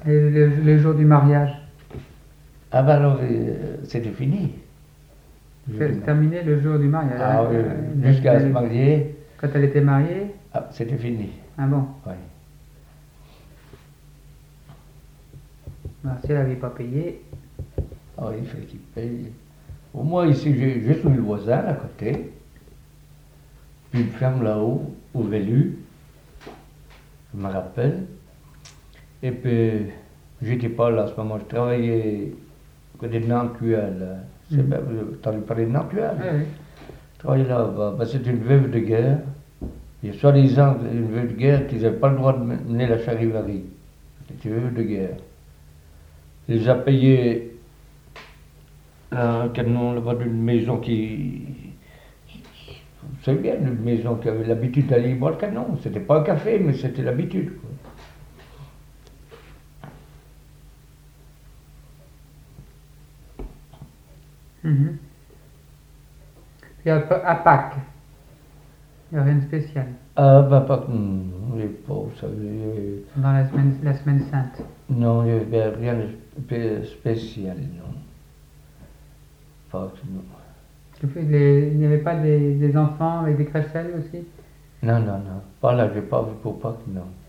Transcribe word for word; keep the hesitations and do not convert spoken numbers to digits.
Et le, le jour du mariage? Ah ben alors, euh, c'était fini. C'est terminé le jour du mariage. Ah oui, euh, jusqu'à se elle- marier, Quand elle était mariée? ah, c'était fini. Ah bon? Oui. Alors, si elle n'avait pas payé, Ah oui, il fallait qu'il paye. Au moins ici, j'ai j'ai trouvé le voisin à côté. Puis une ferme là-haut, au Vélu, je me rappelle. Et puis, j'étais pas là à ce moment, je travaillais côté de Nantuel. là. C'est Mhm. bien, vous avez entendu parler de Nantuel? oui, oui. Je travaillais là-bas. Ben, c'était une veuve de guerre. Il y a soi-disant une veuve de guerre qui n'avait pas le droit de mener la charivari. C'était une veuve de guerre. Il les a payés un canon là-bas d'une maison qui. Vous savez bien, une maison qui avait l'habitude d'aller boire le canon. C'était pas un café, mais c'était l'habitude. quoi. Mhm. Puis à, à Pâques, il n'y a rien de spécial. Ah, bah, pas. Non, les pauvres, vous savez. Dans la semaine, la semaine sainte. Non, il n'y avait rien de spé- spécial, non. Pas que non. Tu fais les- Il n'y avait pas des, des enfants avec des créchelles aussi? Non, non, non. Pas là, j'ai pas vu pour pas que non.